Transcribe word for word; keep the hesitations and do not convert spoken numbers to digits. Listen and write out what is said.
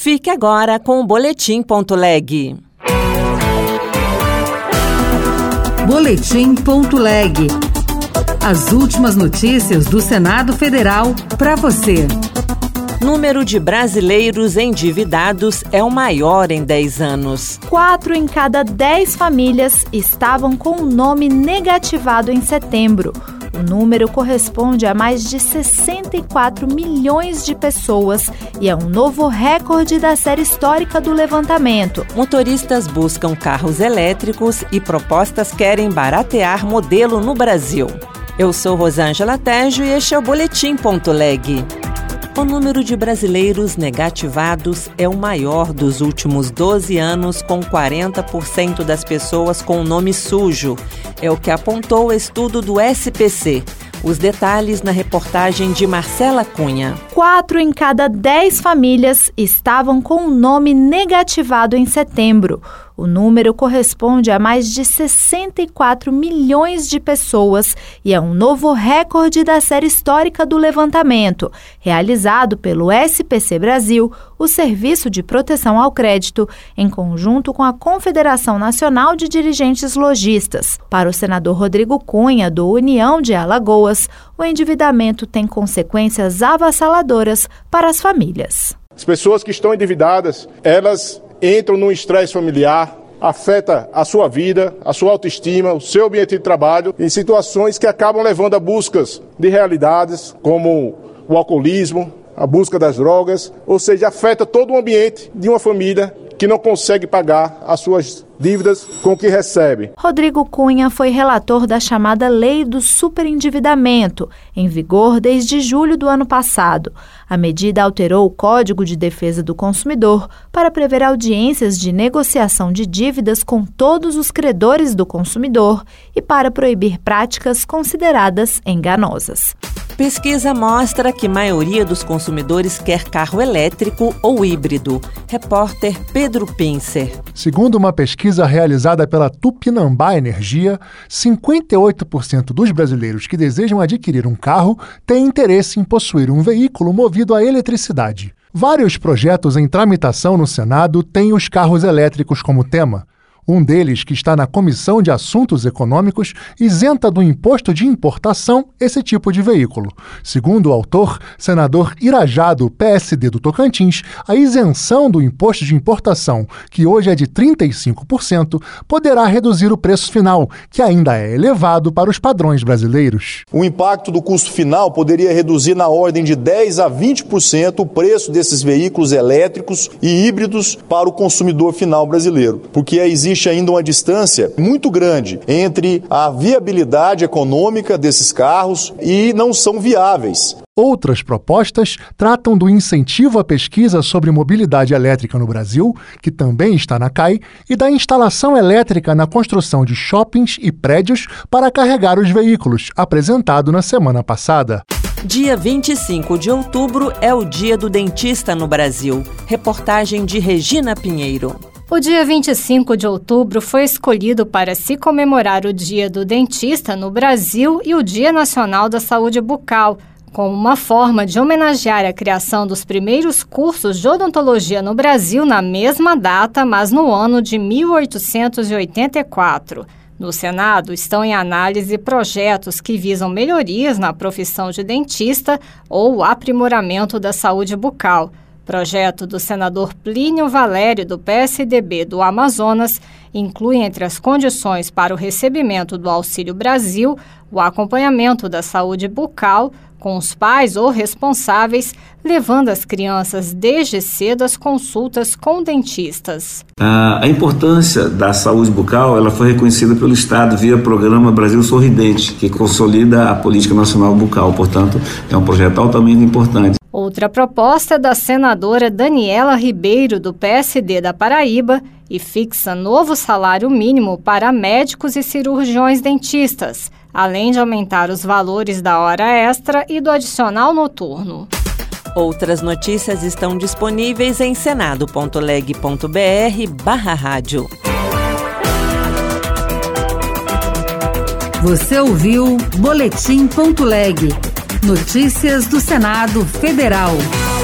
Fique agora com o Boletim ponto leg. Boletim ponto leg. As últimas notícias do Senado Federal para você. Número de brasileiros endividados é o maior em dez anos. Quatro em cada dez famílias estavam com o nome negativado em setembro. O número corresponde a mais de sessenta e quatro milhões de pessoas e é um novo recorde da série histórica do levantamento. Motoristas buscam carros elétricos e propostas querem baratear modelo no Brasil. Eu sou Rosângela Tejo e este é o Boletim ponto leg. O número de brasileiros negativados é o maior dos últimos doze anos, com quarenta por cento das pessoas com o nome sujo. É o que apontou o estudo do S P C. Os detalhes na reportagem de Marcela Cunha. Quatro em cada dez famílias estavam com o nome negativado em setembro. O número corresponde a mais de sessenta e quatro milhões de pessoas e é um novo recorde da série histórica do levantamento, realizado pelo S P C Brasil, o Serviço de Proteção ao Crédito, em conjunto com a Confederação Nacional de Dirigentes Lojistas. Para o senador Rodrigo Cunha, do União de Alagoas, o endividamento tem consequências avassaladoras para as famílias. As pessoas que estão endividadas, elas entram num estresse familiar, afeta a sua vida, a sua autoestima, o seu ambiente de trabalho, em situações que acabam levando a buscas de realidades como o alcoolismo, a busca das drogas, ou seja, afeta todo o ambiente de uma família que não consegue pagar as suas dívidas com o que recebe. Rodrigo Cunha foi relator da chamada Lei do Superendividamento, em vigor desde julho do ano passado. A medida alterou o Código de Defesa do Consumidor para prever audiências de negociação de dívidas com todos os credores do consumidor e para proibir práticas consideradas enganosas. Pesquisa mostra que a maioria dos consumidores quer carro elétrico ou híbrido. Repórter Pedro Pincer. Segundo uma pesquisa realizada pela Tupinambá Energia, cinquenta e oito por cento dos brasileiros que desejam adquirir um carro têm interesse em possuir um veículo movido a eletricidade. Vários projetos em tramitação no Senado têm os carros elétricos como tema. Um deles, que está na Comissão de Assuntos Econômicos, isenta do imposto de importação esse tipo de veículo. Segundo o autor, senador Irajá, do P S D do Tocantins, a isenção do imposto de importação, que hoje é de trinta e cinco por cento, poderá reduzir o preço final, que ainda é elevado para os padrões brasileiros. O impacto do custo final poderia reduzir na ordem de dez a vinte por cento o preço desses veículos elétricos e híbridos para o consumidor final brasileiro, porque existe Existe ainda uma distância muito grande entre a viabilidade econômica desses carros e não são viáveis. Outras propostas tratam do incentivo à pesquisa sobre mobilidade elétrica no Brasil, que também está na C A I, e da instalação elétrica na construção de shoppings e prédios para carregar os veículos, apresentado na semana passada. Dia vinte e cinco de outubro é o Dia do Dentista no Brasil. Reportagem de Regina Pinheiro. O dia vinte e cinco de outubro foi escolhido para se comemorar o Dia do Dentista no Brasil e o Dia Nacional da Saúde Bucal, como uma forma de homenagear a criação dos primeiros cursos de odontologia no Brasil na mesma data, mas no ano de mil oitocentos e oitenta e quatro. No Senado estão em análise projetos que visam melhorias na profissão de dentista ou o aprimoramento da saúde bucal. Projeto do senador Plínio Valério, do P S D B do Amazonas, inclui entre as condições para o recebimento do Auxílio Brasil o acompanhamento da saúde bucal com os pais ou responsáveis, levando as crianças desde cedo às consultas com dentistas. A, a importância da saúde bucal ela foi reconhecida pelo Estado via Programa Brasil Sorridente, que consolida a política nacional bucal. Portanto, é um projeto altamente importante. Outra proposta é da senadora Daniela Ribeiro, do P S D da Paraíba, e fixa novo salário mínimo para médicos e cirurgiões dentistas, além de aumentar os valores da hora extra e do adicional noturno. Outras notícias estão disponíveis em senado ponto leg ponto br barra rádio. Você ouviu Boletim ponto leg. Notícias do Senado Federal.